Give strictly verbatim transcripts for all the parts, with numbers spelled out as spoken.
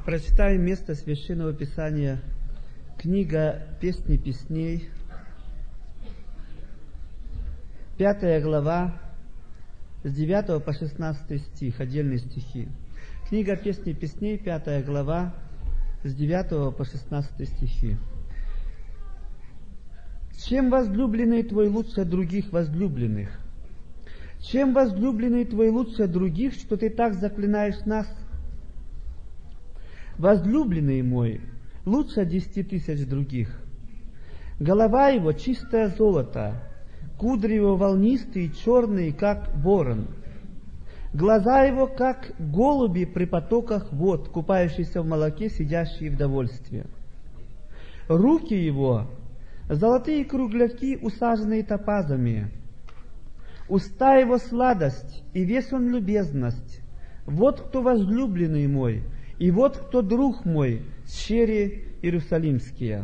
Прочитаем место Священного Писания, книга «Песни песней», пятая глава, с девятого по шестнадцатый стих, отдельные стихи. Книга «Песни песней», пятая глава, с девятого по шестнадцатый стихи. «Чем возлюбленный твой лучше других возлюбленных? Чем возлюбленный твой лучше других, что ты так заклинаешь нас? Возлюбленный мой лучше десяти тысяч других. Голова его чистое золото, кудри его волнистые и черные, как ворон. Глаза его, как голуби при потоках вод, купающиеся в молоке, сидящие в довольстве. Руки его золотые кругляки, усаженные топазами. Уста его сладость, и весь он любезность. Вот кто возлюбленный мой, и вот кто друг мой, щери иерусалимские».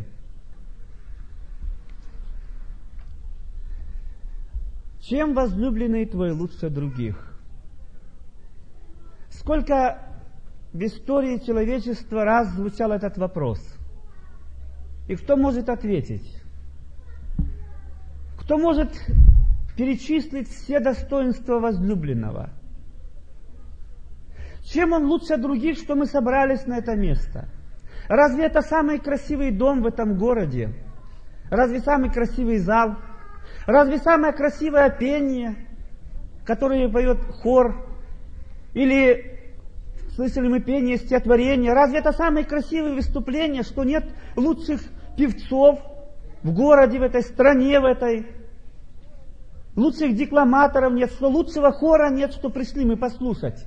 Чем возлюбленный твой лучше других? Сколько в истории человечества раз звучал этот вопрос? И кто может ответить? Кто может перечислить все достоинства возлюбленного? Чем он лучше других, что мы собрались на это место? Разве это самый красивый дом в этом городе? Разве самый красивый зал? Разве самое красивое пение, которое поет хор? Или слышали мы пение стихотворения? Разве это самое красивое выступление, что нет лучших певцов в городе, в этой стране, в этой? Лучших декламаторов нет, что лучшего хора нет, что пришли мы послушать.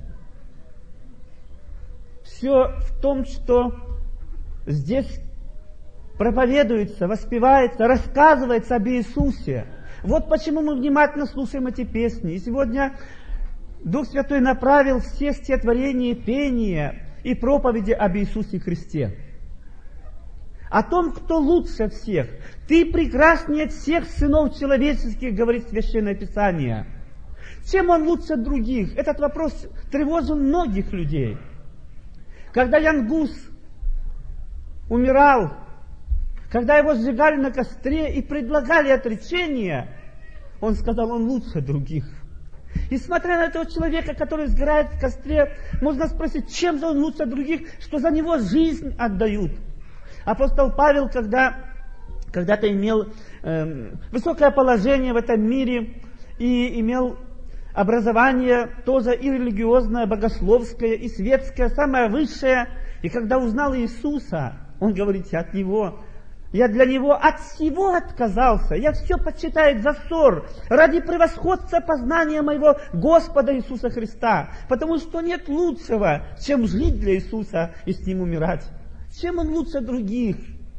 Все в том, что здесь проповедуется, воспевается, рассказывается об Иисусе. Вот почему мы внимательно слушаем эти песни. И сегодня Дух Святой направил все стихотворения, пения и проповеди об Иисусе Христе. О том, кто лучше всех. Ты прекраснее всех сынов человеческих, говорит Священное Писание. Чем он лучше других? Этот вопрос тревожил многих людей. Когда Ян Гус умирал, когда его сжигали на костре и предлагали отречение, он сказал, он лучше других. И смотря на этого человека, который сгорает в костре, можно спросить, чем же он лучше других, что за него жизнь отдают. Апостол Павел, когда когда-то имел э, высокое положение в этом мире и имел образование тоже и религиозное, богословское, и светское, самое высшее, и когда узнал Иисуса, он говорит, я от Него, я для Него от всего отказался, я все почитаю за ссор ради превосходства познания моего Господа Иисуса Христа, потому что нет лучшего, чем жить для Иисуса и с Ним умирать. Чем Он лучше других?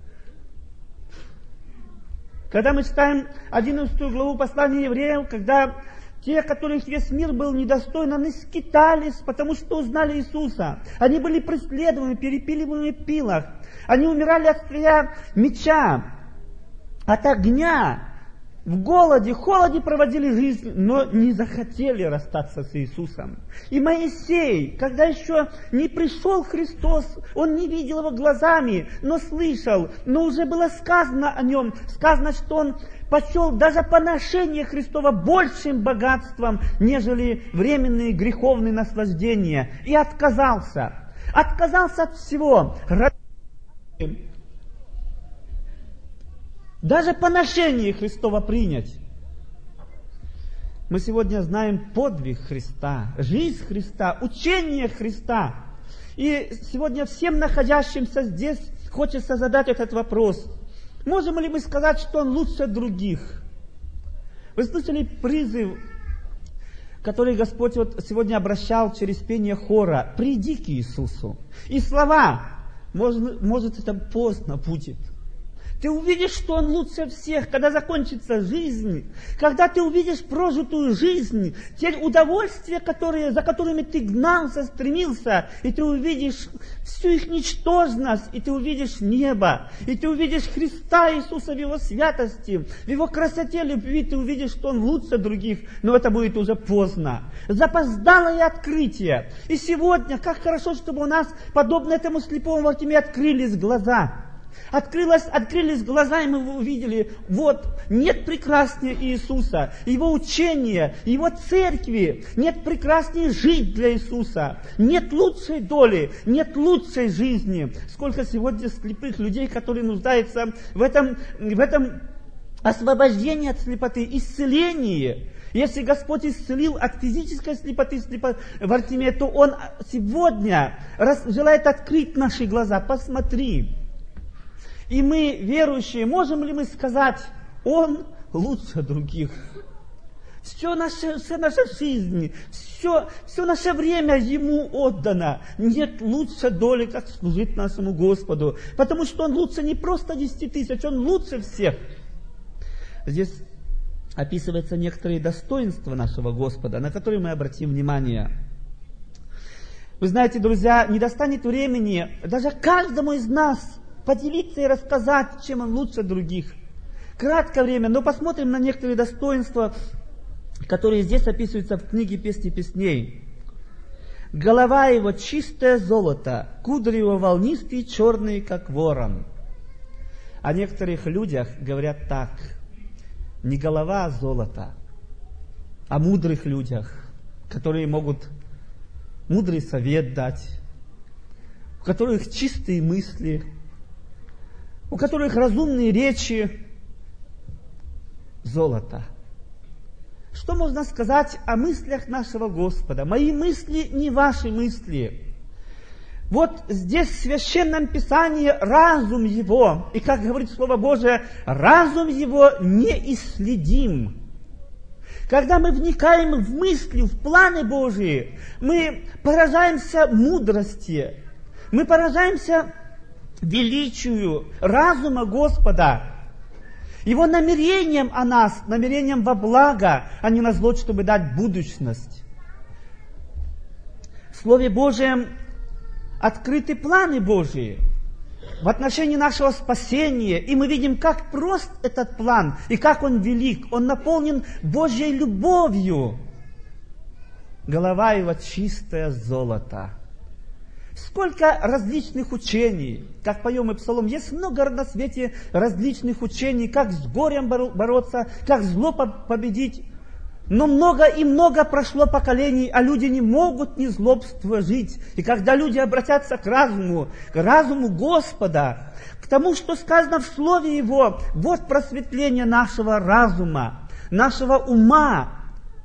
Когда мы читаем одиннадцатую главу послания евреям, когда те, которых весь мир был недостоин, они скитались, потому что узнали Иисуса. Они были преследованы, перепиливаемы в пилах. Они умирали от острия меча, от огня, в голоде, холоде проводили жизнь, но не захотели расстаться с Иисусом. И Моисей, когда еще не пришел Христос, он не видел его глазами, но слышал, но уже было сказано о нем, сказано, что он почел даже поношение Христова большим богатством, нежели временные греховные наслаждения, и отказался. Отказался от всего. Даже поношение Христова принять. Мы сегодня знаем подвиг Христа, жизнь Христа, учение Христа. И сегодня всем находящимся здесь хочется задать этот вопрос. Можем ли мы сказать, что Он лучше других? Вы слышали призыв, который Господь вот сегодня обращал через пение хора? «Приди к Иисусу». И слова, может, может это поздно будет. Ты увидишь, что Он лучше всех, когда закончится жизнь, когда ты увидишь прожитую жизнь, те удовольствия, которые, за которыми ты гнался, стремился, и ты увидишь всю их ничтожность, и ты увидишь небо, и ты увидишь Христа Иисуса в Его святости, в Его красоте, любви, ты увидишь, что Он лучше других, но это будет уже поздно. Запоздалое открытие. И сегодня, как хорошо, чтобы у нас, подобно этому слепому Вартимею, открылись глаза. Открылось, открылись глаза, и мы увидели, вот, нет прекраснее Иисуса, Его учения, Его церкви, нет прекраснее жить для Иисуса, нет лучшей доли, нет лучшей жизни. Сколько сегодня слепых людей, которые нуждаются в этом, в этом освобождении от слепоты, исцелении. Если Господь исцелил от физической слепоты слепо... Вартимея, то Он сегодня раз... желает открыть наши глаза. Посмотри. И мы, верующие, можем ли мы сказать, Он лучше других? Все наша, вся наша жизнь, все, все наше время Ему отдано. Нет лучше доли, как служить нашему Господу. Потому что Он лучше не просто десяти тысяч, Он лучше всех. Здесь описываются некоторые достоинства нашего Господа, на которые мы обратим внимание. Вы знаете, друзья, не достанет времени даже каждому из нас поделиться и рассказать, чем Он лучше других. Краткое время, но посмотрим на некоторые достоинства, которые здесь описываются в книге «Песни песней». Голова Его чистое золото, кудри Его волнистые, черные, как ворон. О некоторых людях говорят так: не голова, а золото. О мудрых людях, которые могут мудрый совет дать, у которых чистые мысли, у которых разумные речи, золото. Что можно сказать о мыслях нашего Господа? Мои мысли не ваши мысли. Вот здесь в Священном Писании разум Его, и как говорит Слово Божие, разум Его неисследим. Когда мы вникаем в мысли, в планы Божии, мы поражаемся мудрости, мы поражаемся величию разума Господа, Его намерением о нас, намерением во благо, а не на зло, чтобы дать будущность. В Слове Божьем открыты планы Божии в отношении нашего спасения, и мы видим, как прост этот план, и как он велик. Он наполнен Божьей любовью. Голова Его чистое золото. Сколько различных учений, как поем и псалом, есть много на свете различных учений, как с горем бороться, как зло победить. Но много и много прошло поколений, а люди не могут ни злобства жить. И когда люди обратятся к разуму, к разуму Господа, к тому, что сказано в Слове Его, вот просветление нашего разума, нашего ума.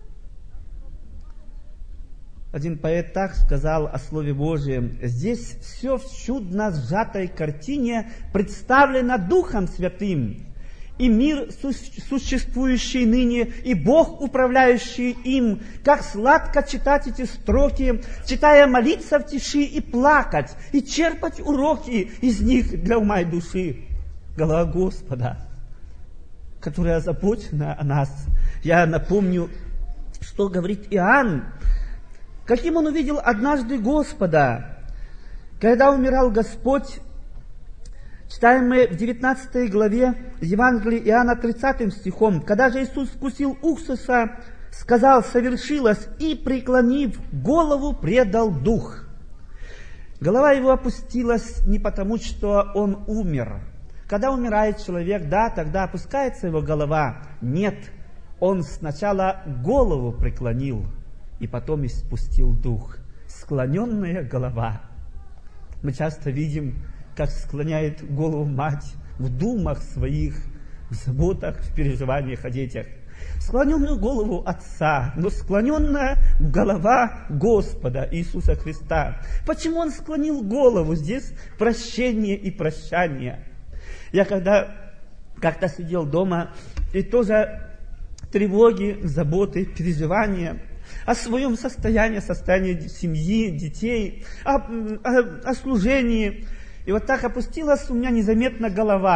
Один поэт так сказал о Слове Божьем: здесь все в чудно сжатой картине представлено Духом Святым, и мир, существующий ныне, и Бог, управляющий им. Как сладко читать эти строки, читая, молиться в тиши и плакать, и черпать уроки из них для ума и души. Голова Господа, которая озабочена о нас. Я напомню, что говорит Иоанн, каким он увидел однажды Господа. Когда умирал Господь, читаем мы в девятнадцатой главе Евангелия Иоанна тридцатым стихом. Когда же Иисус вкусил уксуса, сказал: совершилось, и, преклонив голову, предал дух. Голова его опустилась не потому, что он умер. Когда умирает человек, да, тогда опускается его голова. Нет, он сначала голову преклонил, и потом испустил дух. Склоненная голова. Мы часто видим, как склоняет голову мать в думах своих, в заботах, в переживаниях о детях. Склоненную голову отца, но склоненная голова Господа Иисуса Христа. Почему Он склонил голову? Здесь прощение и прощание. Я когда как-то сидел дома, и тоже тревоги, заботы, переживания о своем состоянии, состоянии семьи, детей, о, о, о служении. И вот так опустилась у меня незаметно голова.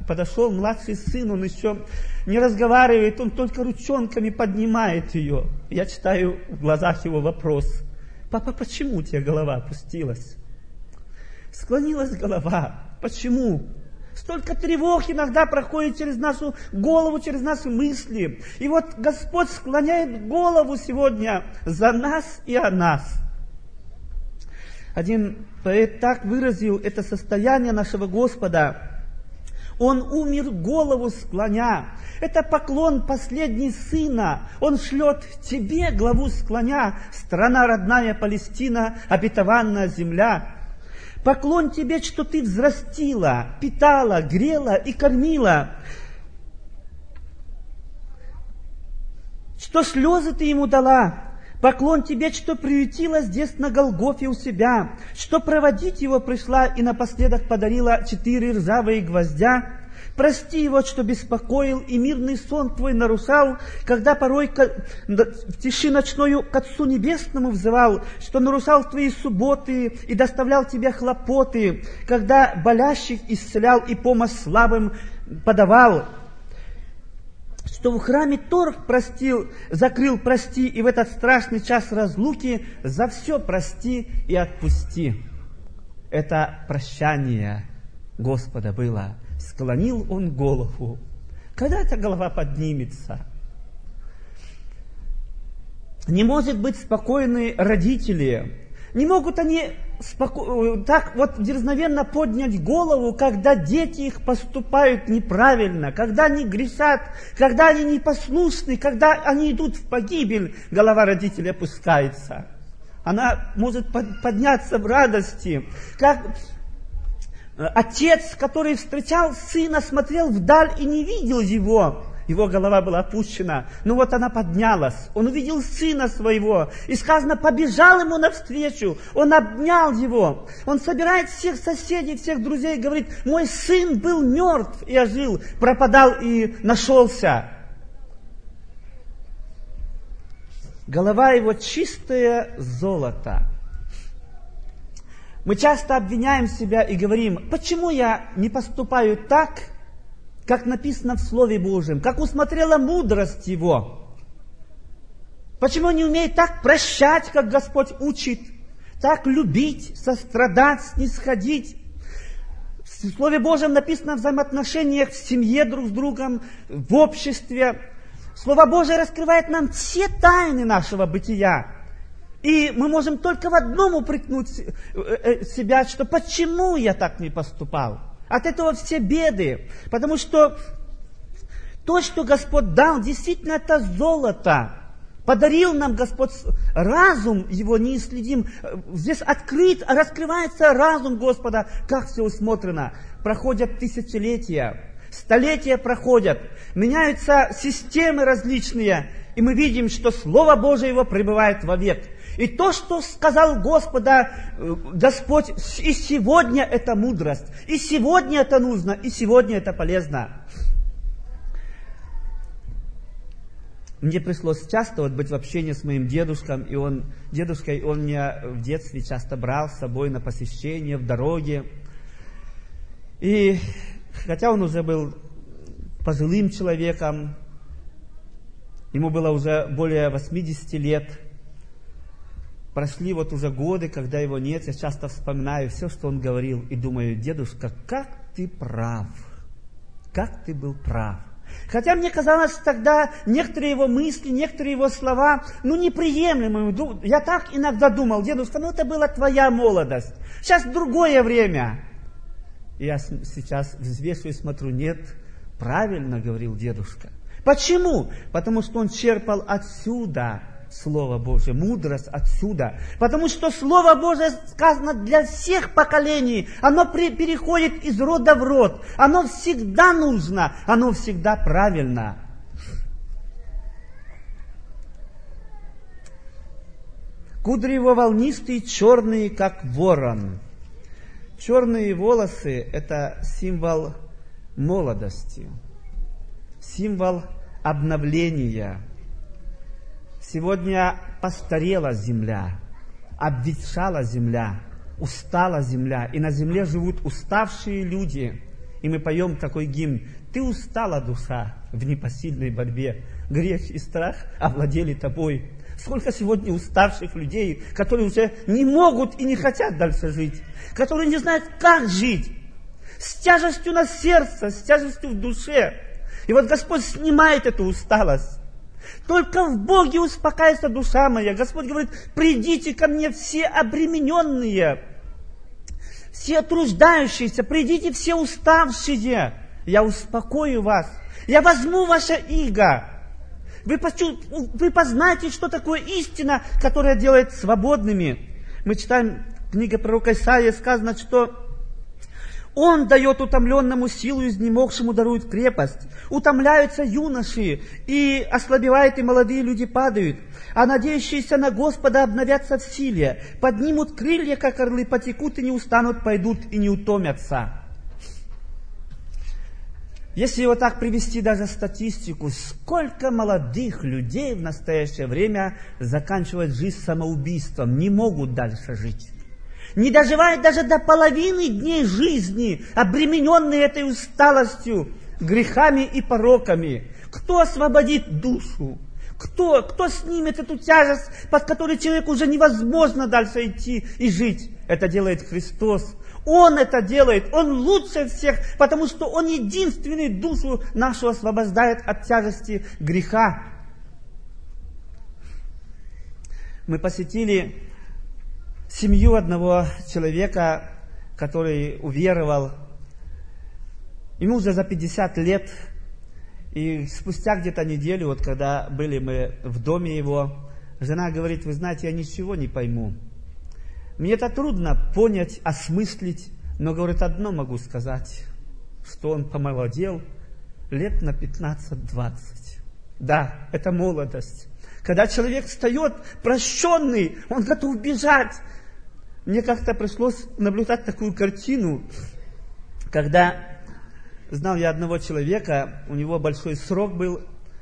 подошел младший сын, он еще не разговаривает, он только ручонками поднимает ее. Я читаю в глазах его вопрос: папа, почему у тебя голова опустилась? Склонилась голова. Почему? Столько тревог иногда проходит через нашу голову, через наши мысли. И вот Господь склоняет голову сегодня за нас и о нас. Один поэт так выразил это состояние нашего Господа. Он умер голову склоня. Это поклон последний сына. Он шлет тебе главу склоня. Страна родная Палестина, обетованная земля. Поклон тебе, что ты взрастила, питала, грела и кормила. Что слезы ты ему дала. Поклон тебе, что приютила здесь на Голгофе у себя. Что проводить его пришла и напоследок подарила четыре ржавые гвоздя. Прости его, что беспокоил и мирный сон твой нарушал, когда порой в тиши ночною к Отцу Небесному взывал, что нарушал твои субботы и доставлял тебе хлопоты, когда болящих исцелял и помощь слабым подавал, что в храме торг простил, закрыл, прости, и в этот страшный час разлуки за все прости и отпусти. Это прощание Господа было. Склонил он голову. Когда эта голова поднимется? Не может быть спокойны родители. Не могут они споко... так вот дерзновенно поднять голову, когда дети их поступают неправильно, когда они грешат, когда они непослушны, когда они идут в погибель. Голова родителей опускается. Она может подняться в радости. Как отец, который встречал сына, смотрел вдаль и не видел его. Его голова была опущена. Но вот она поднялась. Он увидел сына своего. И сказано, побежал ему навстречу. Он обнял его. Он собирает всех соседей, всех друзей. Говорит, мой сын был мертв и ожил. Пропадал и нашелся. Голова его чистое золото. Мы часто обвиняем себя и говорим, почему я не поступаю так, как написано в Слове Божьем, как усмотрела мудрость Его? Почему не умею так прощать, как Господь учит, так любить, сострадать, снисходить? В Слове Божьем написано в взаимоотношениях в семье друг с другом, в обществе. Слово Божие раскрывает нам все тайны нашего бытия. И мы можем только в одном упрекнуть себя, что почему я так не поступал. От этого все беды. Потому что то, что Господь дал, действительно это золото. Подарил нам Господь разум, его неисследим. Здесь открыт, раскрывается разум Господа, как все усмотрено. Проходят тысячелетия, столетия проходят, меняются системы различные, и мы видим, что Слово Божие его пребывает вовек. И то, что сказал Господа, Господь, и сегодня это мудрость, и сегодня это нужно, и сегодня это полезно. Мне пришлось часто вот быть в общении с моим дедушкой, и он, дедушкой, он меня в детстве часто брал с собой на посещение, в дороге. И хотя он уже был пожилым человеком, ему было уже более восьмидесяти лет, прошли вот уже годы, когда его нет, я часто вспоминаю все, что он говорил, и думаю, дедушка, как ты прав, как ты был прав. Хотя мне казалось тогда некоторые его мысли, некоторые его слова, ну, неприемлемыми. Я так иногда думал, дедушка, ну, это была твоя молодость. Сейчас другое время. И я сейчас взвешиваю и смотрю, нет, правильно говорил дедушка. Почему? Потому что он черпал отсюда Слово Божие, мудрость отсюда. Потому что Слово Божие сказано для всех поколений. Оно при, переходит из рода в род. Оно всегда нужно. Оно всегда правильно. Кудри его волнистые, черные, как ворон. Черные волосы – это символ молодости, символ обновления. Сегодня постарела земля, обветшала земля, устала земля, и на земле живут уставшие люди. И мы поем такой гимн: «Ты устала, душа, в непосильной борьбе, грех и страх овладели тобой». Сколько сегодня уставших людей, которые уже не могут и не хотят дальше жить, которые не знают, как жить, с тяжестью на сердце, с тяжестью в душе. И вот Господь снимает эту усталость. Только в Боге успокаивается душа моя. Господь говорит: придите ко мне все обремененные, все труждающиеся, придите все уставшие, я успокою вас, я возьму ваше иго. Вы, почу... Вы познаете, что такое истина, которая делает свободными. Мы читаем в книге пророка Исаии, сказано, что Он дает утомленному силу, изнемогшему дарует крепость. Утомляются юноши, и ослабевают, и молодые люди падают. А надеющиеся на Господа обновятся в силе, поднимут крылья, как орлы, потекут и не устанут, пойдут и не утомятся. Если вот так привести даже статистику, сколько молодых людей в настоящее время заканчивают жизнь самоубийством, не могут дальше жить. Не доживают даже до половины дней жизни, обремененные этой усталостью, грехами и пороками. Кто освободит душу? Кто, кто снимет эту тяжесть, под которой человеку уже невозможно дальше идти и жить? Это делает Христос. Он это делает, Он лучше всех, потому что Он единственный душу нашу освобождает от тяжести греха. Мы посетили семью одного человека, который уверовал. Ему уже за пятьдесят лет, и спустя где-то неделю, вот когда были мы в доме его, жена говорит: вы знаете, я ничего не пойму. Мне это трудно понять, осмыслить, но, говорит, одно могу сказать, что он помолодел лет на пятнадцать-двадцать. Да, это молодость. Когда человек встает прощенный, он готов бежать. Мне как-то пришлось наблюдать такую картину, когда знал я одного человека, у него большой срок был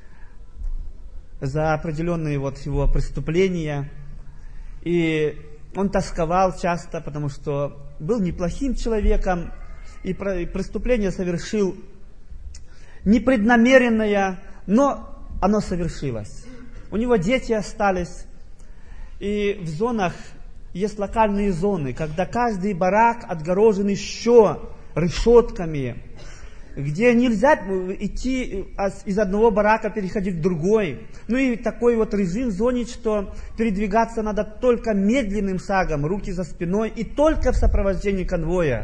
за определенные вот его преступления, и он тосковал часто, потому что был неплохим человеком, и преступление совершил непреднамеренное, но оно совершилось. У него дети остались, и в зонах есть локальные зоны, когда каждый барак отгорожен еще решетками, где нельзя идти из одного барака, переходить в другой. Ну и такой вот режим в зоне, что передвигаться надо только медленным шагом, руки за спиной, и только в сопровождении конвоя.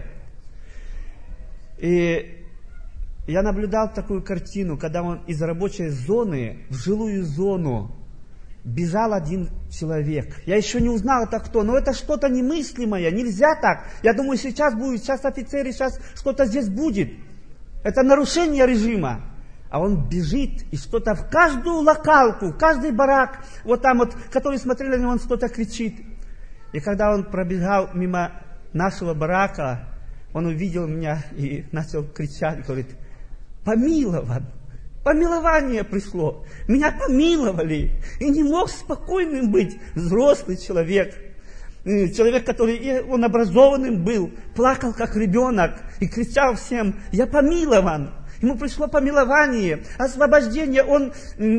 И я наблюдал такую картину, когда он из рабочей зоны в жилую зону бежал один человек. Я еще не узнал, это кто, но это что-то немыслимое, нельзя так. Я думаю, сейчас будет, сейчас офицеры, сейчас что-то здесь будет. Это нарушение режима. А он бежит и что-то в каждую локалку, в каждый барак, вот там вот, который смотрели на него, он что-то кричит. И когда он пробежал мимо нашего барака, он увидел меня и начал кричать, говорит: помилован, помилование пришло, меня помиловали. И не мог спокойным быть взрослый человек. Человек, который, он образованным был, плакал как ребенок и кричал всем: я помилован. Ему пришло помилование, освобождение. Он,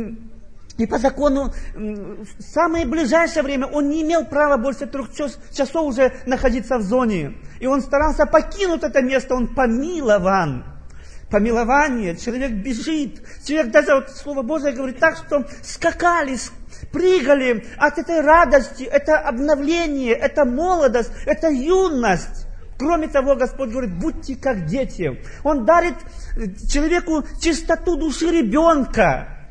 и по закону, в самое ближайшее время он не имел права больше трех часов уже находиться в зоне. И он старался покинуть это место, он помилован. Помилование, человек бежит, человек даже, вот Слово Божие говорит так, что скакали, прыгали от этой радости, это обновление, это молодость, это юность. Кроме того, Господь говорит: будьте как дети. Он дарит человеку чистоту души ребенка.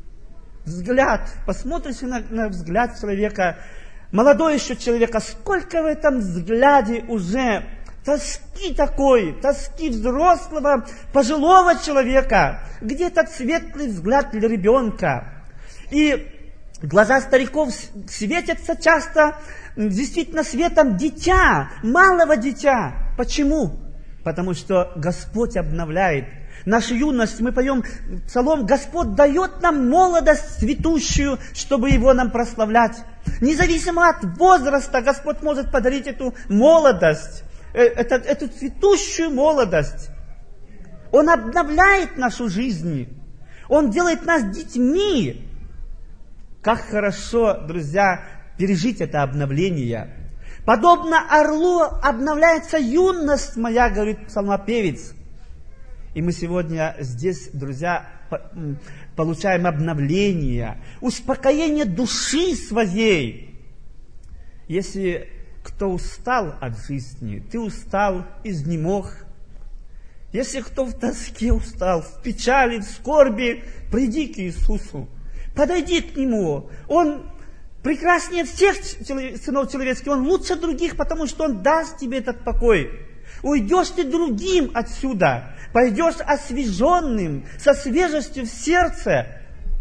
Взгляд, посмотрите на, на взгляд человека, молодой еще человека, сколько в этом взгляде уже тоски такой, тоски взрослого, пожилого человека, где этот светлый взгляд для ребенка. И глаза стариков светятся часто действительно светом дитя, малого дитя. Почему? Потому что Господь обновляет нашу юность. Мы поем псалом: Господь дает нам молодость цветущую, чтобы Его нам прославлять. Независимо от возраста, Господь может подарить эту молодость, эту, эту цветущую молодость. Он обновляет нашу жизнь. Он делает нас детьми. Как хорошо, друзья, пережить это обновление. Подобно орлу обновляется юность моя, говорит псалмопевец. И мы сегодня здесь, друзья, получаем обновление, успокоение души своей. Если кто устал от жизни, ты устал, изнемог. Если кто в тоске устал, в печали, в скорби, приди к Иисусу, подойди к Нему. Он прекраснее всех сынов человеческих, Он лучше других, потому что Он даст тебе этот покой. Уйдешь ты другим отсюда, пойдешь освеженным, со свежестью в сердце.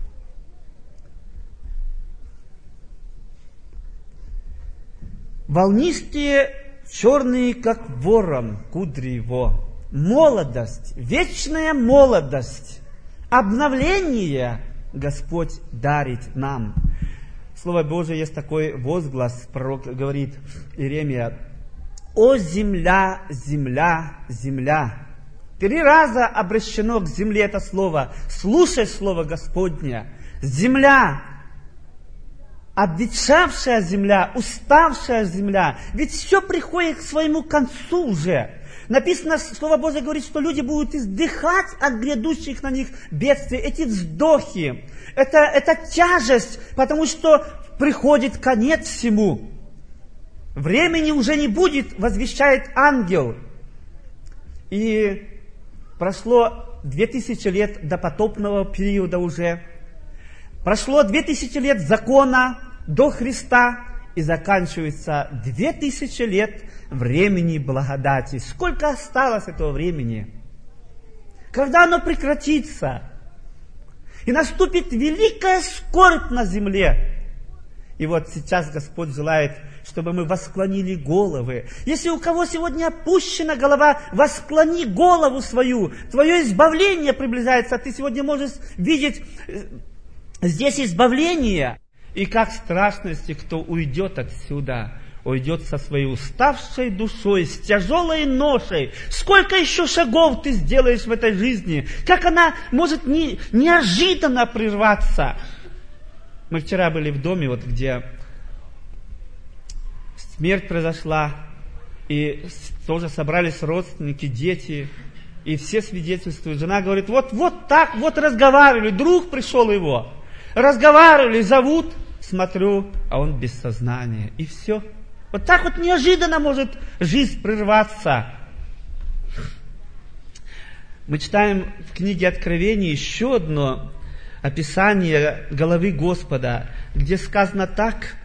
Волнистые, черные, как ворон, кудри его. Молодость, вечная молодость, обновление Господь дарит нам. Слово Божие есть такой возглас, пророк говорит, Иеремия: «О земля, земля, земля». Три раза обращено к земле это слово. Слушай слово Господне. Земля, обветшавшая земля, уставшая земля. Ведь все приходит к своему концу уже. Написано, Слово Божие говорит, что люди будут издыхать от грядущих на них бедствий. Эти вздохи, это, это тяжесть, потому что приходит конец всему. Времени уже не будет, возвещает ангел. И прошло две тысячи лет до потопного периода уже. Прошло две тысячи лет закона до Христа. И заканчивается две тысячи лет времени благодати. Сколько осталось этого времени? Когда оно прекратится? И наступит великая скорбь на земле. И вот сейчас Господь желает, чтобы мы восклонили головы. Если у кого сегодня опущена голова, восклони голову свою. Твое избавление приближается. Ты сегодня можешь видеть здесь избавление. И как страшно, если кто уйдет отсюда, уйдет со своей уставшей душой, с тяжелой ношей. Сколько еще шагов ты сделаешь в этой жизни? Как она может не, неожиданно прерваться? Мы вчера были в доме, вот где смерть произошла, и тоже собрались родственники, дети, и все свидетельствуют. Жена говорит, вот, вот так вот разговаривали, друг пришел его, разговаривали, зовут, смотрю, а он без сознания, и все. Вот так вот неожиданно может жизнь прерваться. Мы читаем в книге Откровения еще одно описание головы Господа, где сказано так,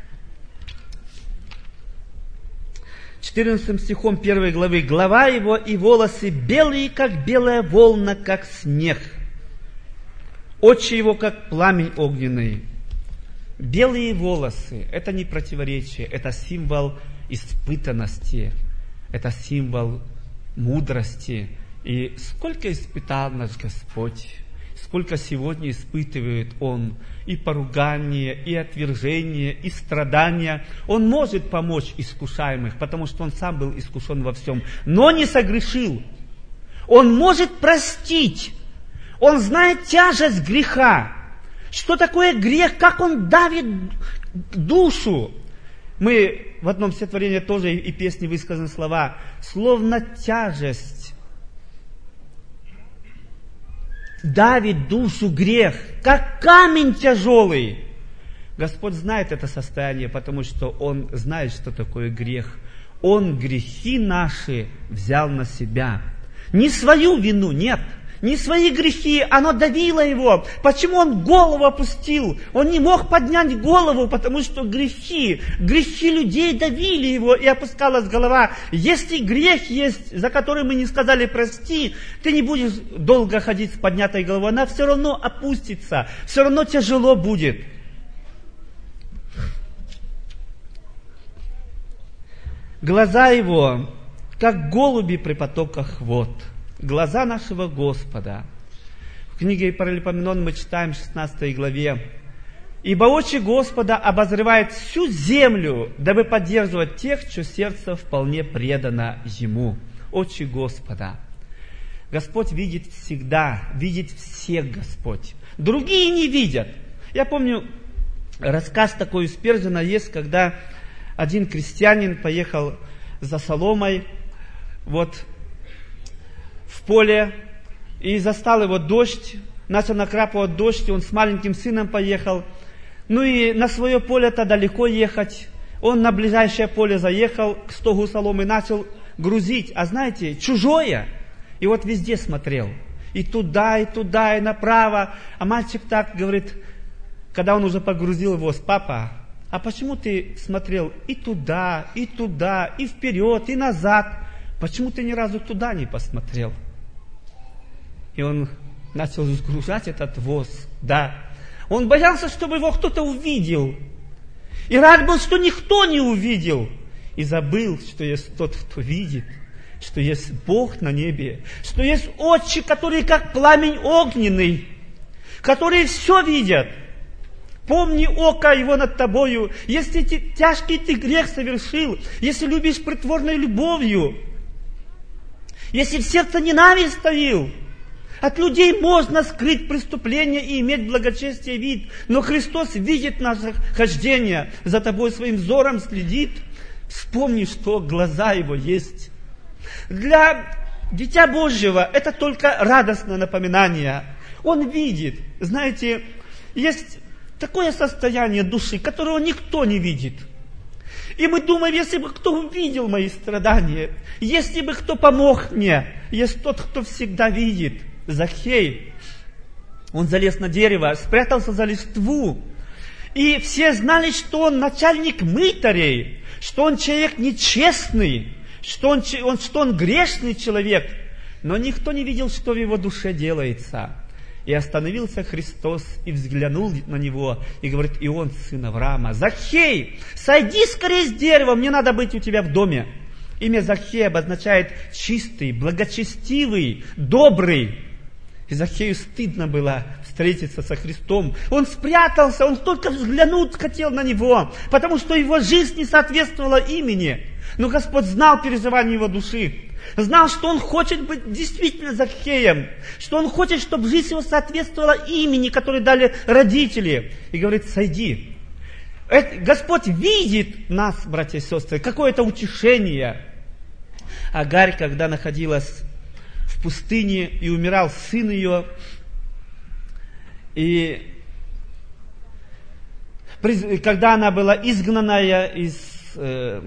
четырнадцатым стихом первой главы: «Голова его и волосы белые, как белая волна, как снег, очи его, как пламень огненный». Белые волосы – это не противоречие, это символ испытанности, это символ мудрости. И сколько испытал наш Господь, сколько сегодня испытывает Он и поругание, и отвержение, и страдания. Он может помочь искушаемых, потому что Он сам был искушен во всем, но не согрешил. Он может простить, Он знает тяжесть греха. Что такое грех, как он давит душу. Мы в одном стихотворении тоже и песне высказаны слова: словно тяжесть давит душу грех, как камень тяжелый. Господь знает это состояние, потому что Он знает, что такое грех. Он грехи наши взял на себя. Не свою вину, нет. Не свои грехи, оно давило его. Почему он голову опустил? Он не мог поднять голову, потому что грехи, грехи людей давили его, и опускалась голова. Если грех есть, за который мы не сказали прости, ты не будешь долго ходить с поднятой головой, она все равно опустится, все равно тяжело будет. Глаза его, как голуби при потоках вод. Глаза нашего Господа. В книге Паралипоменон мы читаем в шестнадцатой главе: «Ибо очи Господа обозревают всю землю, дабы поддерживать тех, чье сердце вполне предано Ему». Очи Господа. Господь видит всегда, видит всех Господь. Другие не видят. Я помню, рассказ такой у Спержена есть, когда один крестьянин поехал за соломой вот, в поле, и застал его дождь, начал накрапывать дождь, и он с маленьким сыном поехал. Ну и на свое поле-то далеко ехать. Он на ближайшее поле заехал, к стогу соломы, начал грузить. А знаете, чужое. И вот везде смотрел. И туда, и туда, и направо. А мальчик так говорит, когда он уже погрузил его: папа, а почему ты смотрел и туда, и туда, и вперед, и назад? Почему ты ни разу туда не посмотрел? И он начал сгружать этот воз. Да. Он боялся, чтобы его кто-то увидел. И рад был, что никто не увидел. И забыл, что есть тот, кто видит, что есть Бог на небе, что есть очи, которые как пламень огненный, которые все видят. Помни око его над тобою, если ты, тяжкий ты грех совершил, если любишь притворной любовью, если в сердце ненависть ставил. От людей можно скрыть преступление и иметь благочестие вид, но Христос видит наше хождение, за тобой своим взором следит. Вспомни, что глаза его есть. Для Дитя Божьего это только радостное напоминание. Он видит. Знаете, есть такое состояние души, которого никто не видит. И мы думаем, если бы кто увидел мои страдания, если бы кто помог мне, есть тот, кто всегда видит. Захей, он залез на дерево, спрятался за листву. И все знали, что он начальник мытарей, что он человек нечестный, что он, он, что он грешный человек. Но никто не видел, что в его душе делается. И остановился Христос и взглянул на него и говорит: и он сын Авраама. Захей, сойди скорее с дерева, мне надо быть у тебя в доме. Имя Захей обозначает чистый, благочестивый, добрый. И Захею стыдно было встретиться со Христом. Он спрятался, он только взглянуть хотел на него, потому что его жизнь не соответствовала имени. Но Господь знал переживания его души, знал, что он хочет быть действительно Захеем, что он хочет, чтобы жизнь его соответствовала имени, которое дали родители. И говорит: сойди. Господь видит нас, братья и сестры, какое-то утешение. Агарь, когда находилась в пустыне и умирал сын ее, и когда она была изгнанная из, э,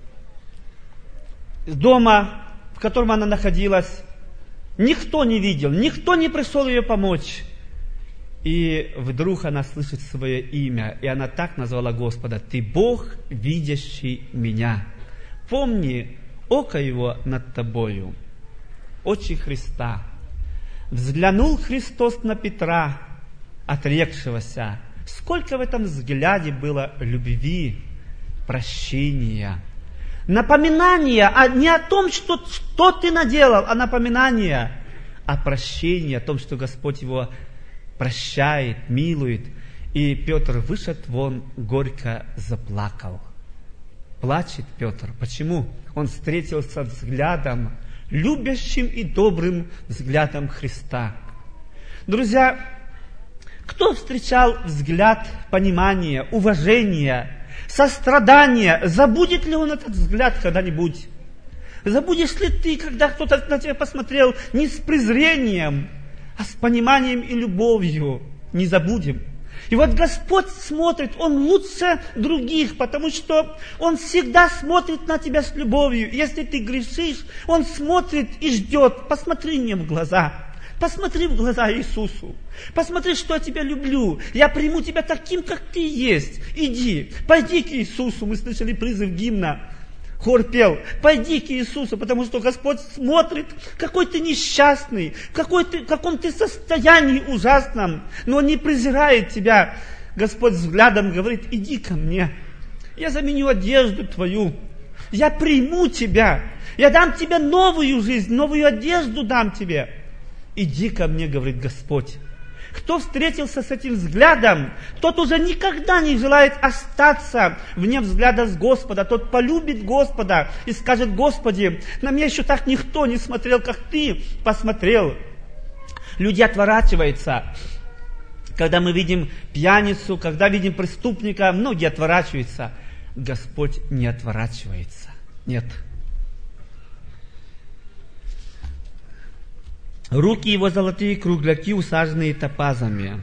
из дома, в котором она находилась, никто не видел, никто не пришел ее помочь. И вдруг она слышит свое имя, и она так назвала Господа: «Ты Бог, видящий меня». Помни око его над тобою, очи Христа. Взглянул Христос на Петра, отрекшегося. Сколько в этом взгляде было любви, прощения, напоминания, а не о том, что, что ты наделал, а напоминания о прощении, о том, что Господь его прощает, милует. И Петр вышел вон, горько заплакал. Плачет Петр. Почему? Он встретился взглядом, любящим и добрым взглядом Христа. Друзья, кто встречал взгляд понимания, уважения, сострадания, забудет ли он этот взгляд когда-нибудь? Забудешь ли ты, когда кто-то на тебя посмотрел не с презрением, а с пониманием и любовью? Не забудем. И вот Господь смотрит, Он лучше других, потому что Он всегда смотрит на тебя с любовью. Если ты грешишь, Он смотрит и ждет. Посмотри мне в глаза. Посмотри в глаза Иисусу. Посмотри, что я тебя люблю. Я приму тебя таким, как ты есть. Иди, пойди к Иисусу. Мы слышали призыв гимна. Хор пел: пойди к Иисусу, потому что Господь смотрит, какой ты несчастный, какой ты, в каком ты состоянии ужасном, но Он не презирает тебя. Господь взглядом говорит: иди ко мне, я заменю одежду твою, я приму тебя, я дам тебе новую жизнь, новую одежду дам тебе. Иди ко мне, говорит Господь. Кто встретился с этим взглядом, тот уже никогда не желает остаться вне взгляда с Господа. Тот полюбит Господа и скажет: Господи, на меня еще так никто не смотрел, как Ты посмотрел. Люди отворачиваются. Когда мы видим пьяницу, когда видим преступника, многие отворачиваются. Господь не отворачивается. Нет. Руки его золотые кругляки, усаженные топазами.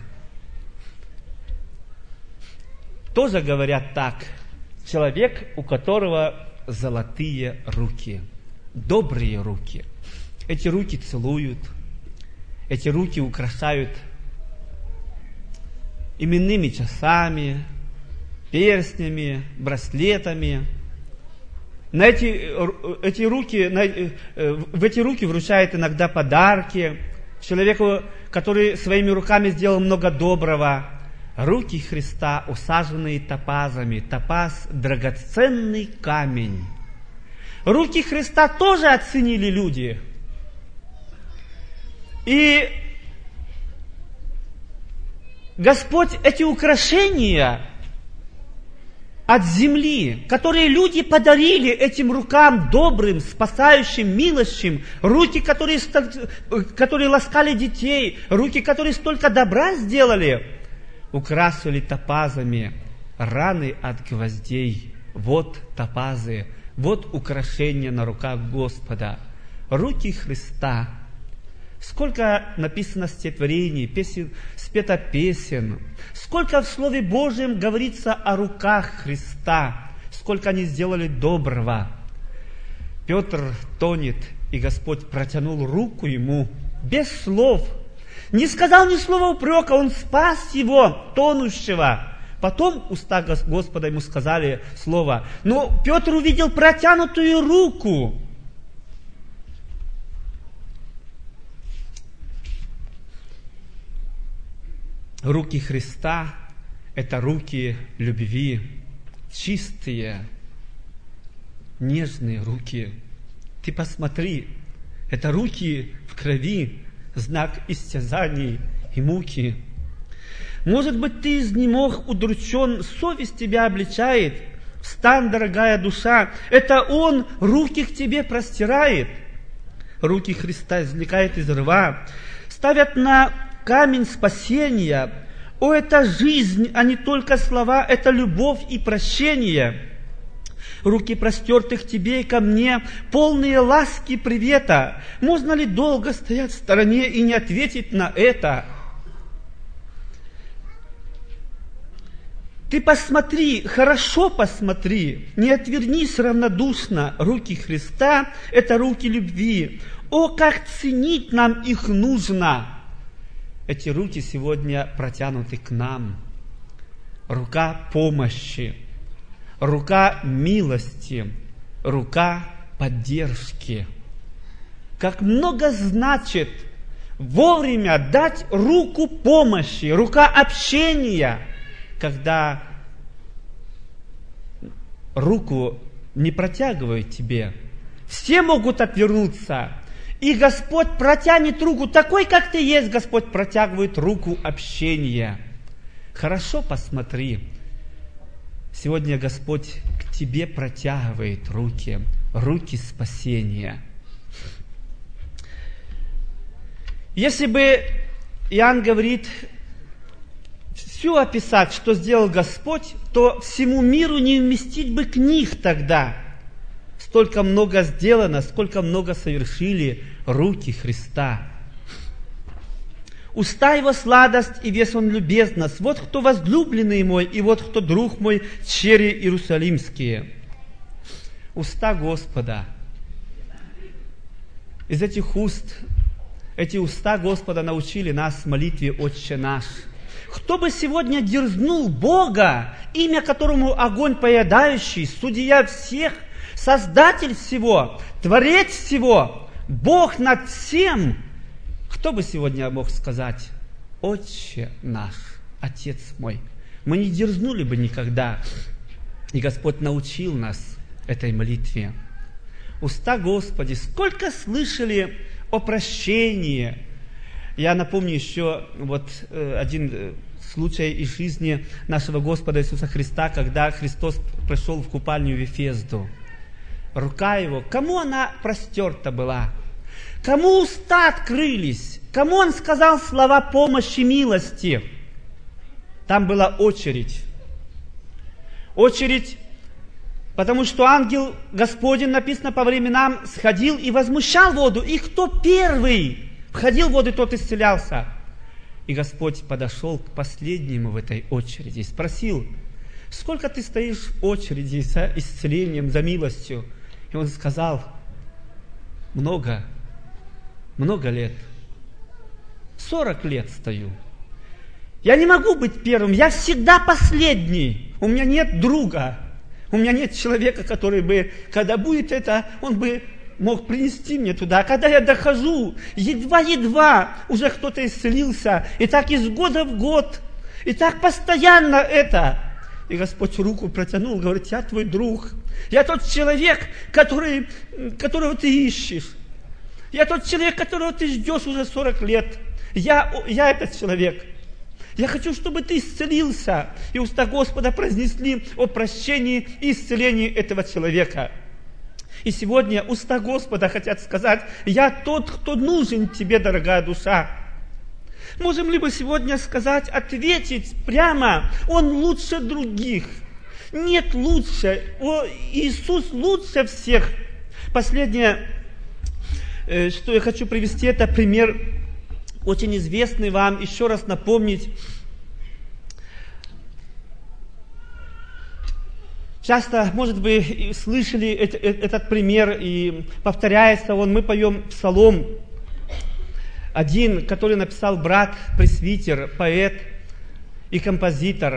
Тоже говорят так: человек, у которого золотые руки, добрые руки. Эти руки целуют, эти руки украшают именными часами, перстнями, браслетами. На эти, эти руки, на, в эти руки вручают иногда подарки человеку, который своими руками сделал много доброго. Руки Христа, усаженные топазами. Топаз – драгоценный камень. Руки Христа тоже оценили люди. И Господь эти украшения от земли, которые люди подарили этим рукам добрым, спасающим, милостивым, руки, которые, которые ласкали детей, руки, которые столько добра сделали, украсили топазами раны от гвоздей. Вот топазы, вот украшения на руках Господа. Руки Христа. Сколько написано стихотворений, песен, спето песен, сколько в Слове Божьем говорится о руках Христа, сколько они сделали доброго. Петр тонет, и Господь протянул руку ему без слов. Не сказал ни слова упрека, он спас его, тонущего. Потом уста Господа ему сказали слово. Но Петр увидел протянутую руку. Руки Христа – это руки любви, чистые, нежные руки. Ты посмотри, это руки в крови, знак истязаний и муки. Может быть, ты изнемог, удручен, совесть тебя обличает. Встань, дорогая душа, это Он руки к тебе простирает. Руки Христа извлекает из рва, ставят на камень спасения. О, это жизнь, а не только слова, это любовь и прощение. Руки простертых тебе и ко мне, полные ласки привета. Можно ли долго стоять в стороне и не ответить на это? Ты посмотри, хорошо посмотри, не отвернись равнодушно. Руки Христа – это руки любви. О, как ценить нам их нужно! Эти руки сегодня протянуты к нам. Рука помощи, рука милости, рука поддержки. Как много значит вовремя дать руку помощи, рука общения, когда руку не протягивают тебе. Все могут отвернуться. И Господь протянет руку, такой, как ты есть, Господь протягивает руку общения. Хорошо посмотри. Сегодня Господь к тебе протягивает руки, руки спасения. Если бы Иоанн говорит, все описать, что сделал Господь, то всему миру не вместить бы книг тогда. Столько много сделано, сколько много совершили руки Христа. Уста Его сладость, и весь Он любезность. Вот кто возлюбленный мой, и вот кто друг мой, черри иерусалимские. Уста Господа. Из этих уст, эти уста Господа научили нас в молитве «Отче наш». Кто бы сегодня дерзнул Бога, имя которому огонь поедающий, судья всех, Создатель всего, Творец всего, Бог над всем, кто бы сегодня мог сказать: «Отче наш, Отец мой»? Мы не дерзнули бы никогда. И Господь научил нас этой молитве. Уста Господи, сколько слышали о прощении, Я напомню еще вот один случай из жизни нашего Господа Иисуса Христа, когда Христос пришел в купальню Вифезду. Рука Его, кому она простерта была? Кому уста открылись? Кому Он сказал слова помощи, милости? Там была очередь. Очередь, потому что ангел Господень, написано, по временам сходил и возмущал воду. И кто первый входил в воду, тот исцелялся. И Господь подошел к последнему в этой очереди и спросил: сколько ты стоишь в очереди за исцелением, за милостью? И он сказал: много, много лет. Сорок лет стою. Я не могу быть первым, я всегда последний. У меня нет друга, у меня нет человека, который бы, когда будет это, он бы мог принести мне туда. А когда я дохожу, едва-едва уже кто-то исцелился. И так из года в год. И так постоянно это. И Господь руку протянул, говорит: я твой друг. Я тот человек, который, которого ты ищешь. Я тот человек, которого ты ждешь уже сорок лет. Я, я этот человек. Я хочу, чтобы ты исцелился. И уста Господа произнесли о прощении и исцелении этого человека. И сегодня уста Господа хотят сказать: я тот, кто нужен тебе, дорогая душа. Можем ли мы сегодня сказать, ответить прямо: Он лучше других? Нет лучше. О, Иисус лучше всех. Последнее, что я хочу привести, это пример очень известный вам. Еще раз напомнить. Часто, может быть, слышали этот пример, и повторяется он. Мы поем псалом один, который написал брат, пресвитер, поэт и композитор.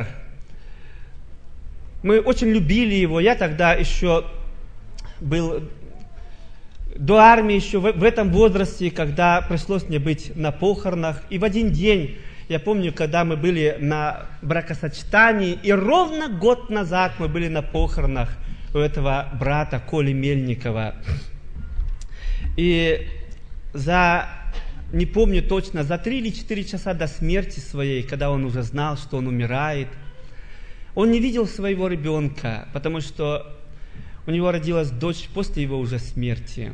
Мы очень любили его. Я тогда еще был до армии, еще в этом возрасте, когда пришлось мне быть на похоронах. И в один день, я помню, когда мы были на бракосочетании, и ровно год назад мы были на похоронах у этого брата Коли Мельникова. И за, не помню точно, за три или четыре часа до смерти своей, когда он уже знал, что он умирает, он не видел своего ребенка, потому что у него родилась дочь после его уже смерти.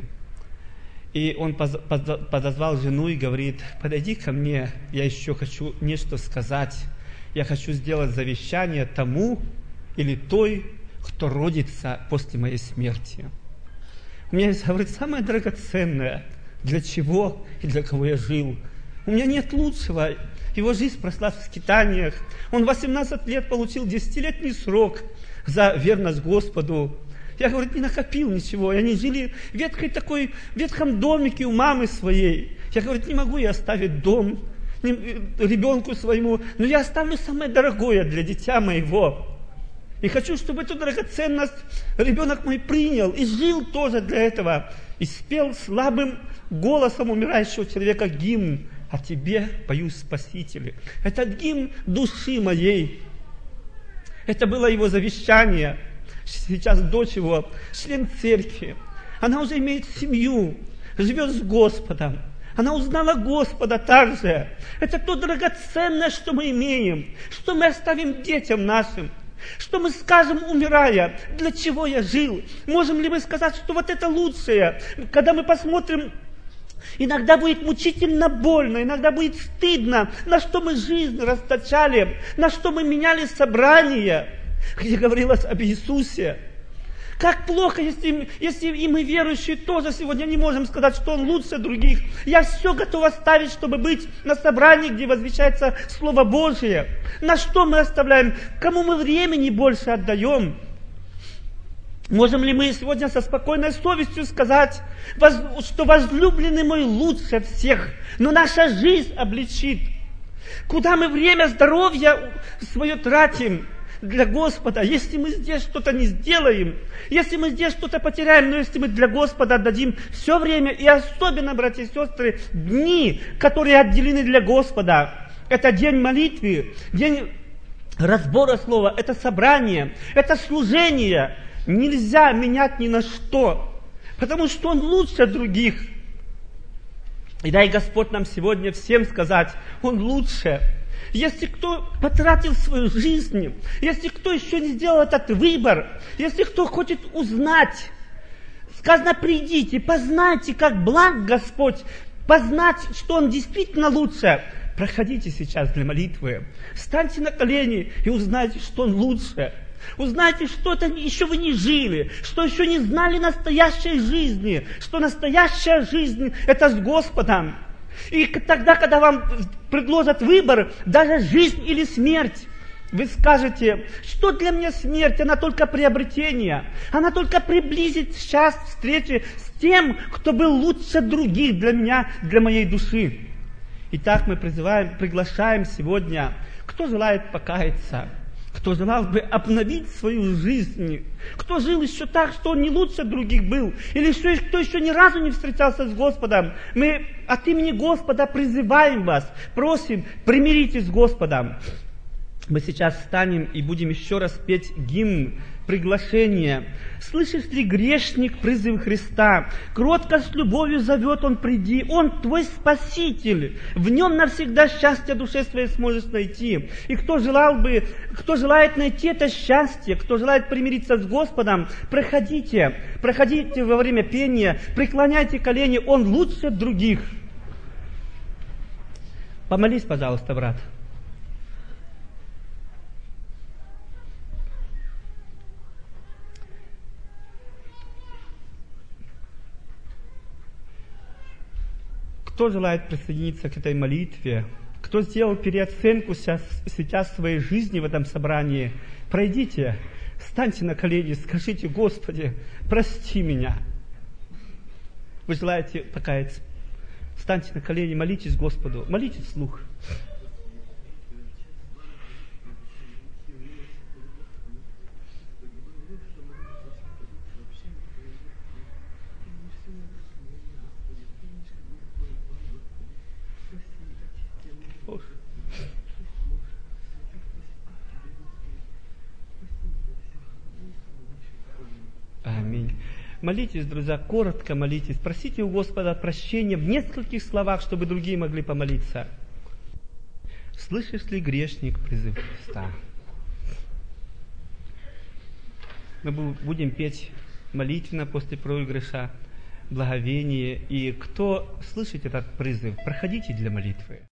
И он подозвал жену и говорит: подойди ко мне, я еще хочу нечто сказать. Я хочу сделать завещание тому или той, кто родится после моей смерти. У меня есть, говорит, самое драгоценное, для чего и для кого я жил. У меня нет лучшего. Его жизнь прошла в скитаниях. Он восемнадцать лет получил десятилетний срок за верность Господу. Я, говорит, не накопил ничего. И они жили в ветхой такой, в ветхом домике у мамы своей. Я, говорит, не могу я оставить дом ребенку своему, но я оставлю самое дорогое для дитя моего. И хочу, чтобы эту драгоценность ребенок мой принял и жил тоже для этого. И спел слабым голосом умирающего человека гимн: «О тебе пою, Спасителе». Этот гимн души моей. Это было его завещание. Сейчас дочь его, член церкви, она уже имеет семью, живет с Господом. Она узнала Господа также. Это то драгоценное, что мы имеем, что мы оставим детям нашим, что мы скажем, умирая: для чего я жил? Можем ли мы сказать, что вот это лучшее? Когда мы посмотрим, иногда будет мучительно больно, иногда будет стыдно, на что мы жизнь расточали, на что мы меняли собрания, где говорилось об Иисусе. Как плохо, если, если и мы, верующие, тоже сегодня не можем сказать, что Он лучше других. Я все готов оставить, чтобы быть на собрании, где возвещается Слово Божие. На что мы оставляем? Кому мы времени больше отдаем? Можем ли мы сегодня со спокойной совестью сказать, что возлюбленный мой лучше всех, но наша жизнь обличит? Куда мы время, здоровье свое тратим для Господа, если мы здесь что-то не сделаем, если мы здесь что-то потеряем, но если мы для Господа отдадим все время, и особенно, братья и сестры, дни, которые отделены для Господа, это день молитвы, день разбора слова, это собрание, это служение, нельзя менять ни на что, потому что Он лучше других. И дай Господь нам сегодня всем сказать, Он лучше. Если кто потратил свою жизнь, если кто еще не сделал этот выбор, если кто хочет узнать, сказано, придите, познайте, как благ Господь, познать, что Он действительно лучше. Проходите сейчас для молитвы, встаньте на колени и узнайте, что Он лучше. Узнайте, что это еще вы не жили, что еще не знали настоящей жизни, что настоящая жизнь – это с Господом. И тогда, когда вам предложат выбор, даже жизнь или смерть, вы скажете, что для меня смерть, она только приобретение, она только приблизит час встречи с тем, кто был лучше других для меня, для моей души. Итак, мы призываем, приглашаем сегодня, кто желает покаяться, кто желал бы обновить свою жизнь, кто жил еще так, что он не лучше других был, или что, кто еще ни разу не встречался с Господом, мы от имени Господа призываем вас, просим, примиритесь с Господом. Мы сейчас встанем и будем еще раз петь гимн, приглашение. Слышишь ли, грешник, призыв Христа? Кротко с любовью зовет Он, приди. Он твой Спаситель. В Нем навсегда счастье душе своей сможешь найти. И кто желал бы, кто желает найти это счастье, кто желает примириться с Господом, проходите, проходите во время пения, преклоняйте колени, Он лучше других. Помолись, пожалуйста, брат. Кто желает присоединиться к этой молитве, кто сделал переоценку сейчас, сейчас своей жизни в этом собрании, пройдите, встаньте на колени, скажите: Господи, прости меня. Вы желаете покаяться? Встаньте на колени, молитесь Господу, молитесь вслух. Аминь. Молитесь, друзья, коротко молитесь. Просите у Господа прощения в нескольких словах, чтобы другие могли помолиться. Слышишь ли, грешник, призыв Христа? Мы будем петь молитвенно после проигрыша благовение. И кто слышит этот призыв, проходите для молитвы.